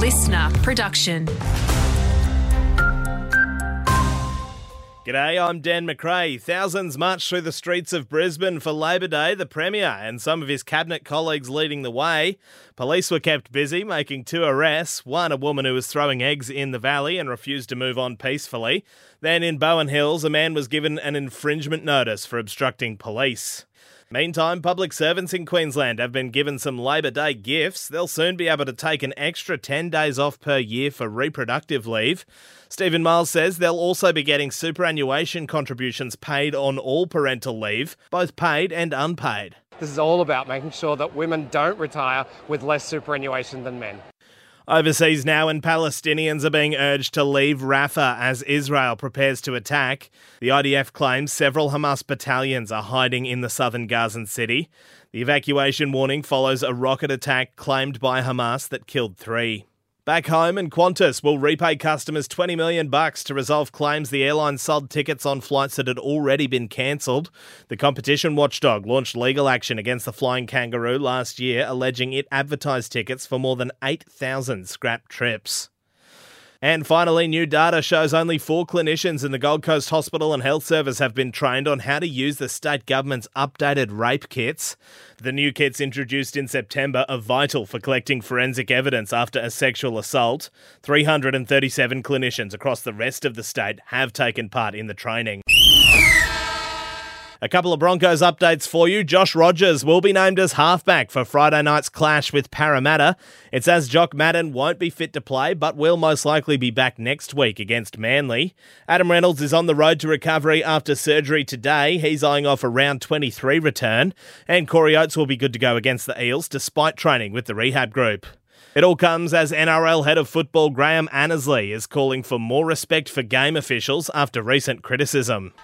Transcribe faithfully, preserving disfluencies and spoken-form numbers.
listener production. G'day, I'm Dan McRae. Thousands marched through the streets of Brisbane for Labor Day, the Premier and some of his cabinet colleagues leading the way. Police were kept busy making two arrests, one a woman who was throwing eggs in the valley and refused to move on peacefully. Then in Bowen Hills, a man was given an infringement notice for obstructing police. Meantime, public servants in Queensland have been given some Labor Day gifts. They'll soon be able to take an extra ten days off per year for reproductive leave. Stephen Miles says they'll also be getting superannuation contributions paid on all parental leave, both paid and unpaid. This is all about making sure that women don't retire with less superannuation than men. Overseas now, and Palestinians are being urged to leave Rafah as Israel prepares to attack. The I D F claims several Hamas battalions are hiding in the southern Gazan city. The evacuation warning follows a rocket attack claimed by Hamas that killed three. Back home, and Qantas will repay customers twenty million bucks to resolve claims the airline sold tickets on flights that had already been cancelled. The competition watchdog launched legal action against the Flying Kangaroo last year, alleging it advertised tickets for more than eight thousand scrapped trips. And finally, new data shows only four clinicians in the Gold Coast Hospital and Health Service have been trained on how to use the state government's updated rape kits. The new kits introduced in September are vital for collecting forensic evidence after a sexual assault. three hundred thirty-seven clinicians across the rest of the state have taken part in the training. A couple of Broncos updates for you. Josh Rogers will be named as halfback for Friday night's clash with Parramatta. It says Jock Madden won't be fit to play, but will most likely be back next week against Manly. Adam Reynolds is on the road to recovery after surgery today. He's eyeing off a round twenty-three return. And Corey Oates will be good to go against the Eels, despite training with the rehab group. It all comes as N R L head of football Graham Annesley is calling for more respect for game officials after recent criticism.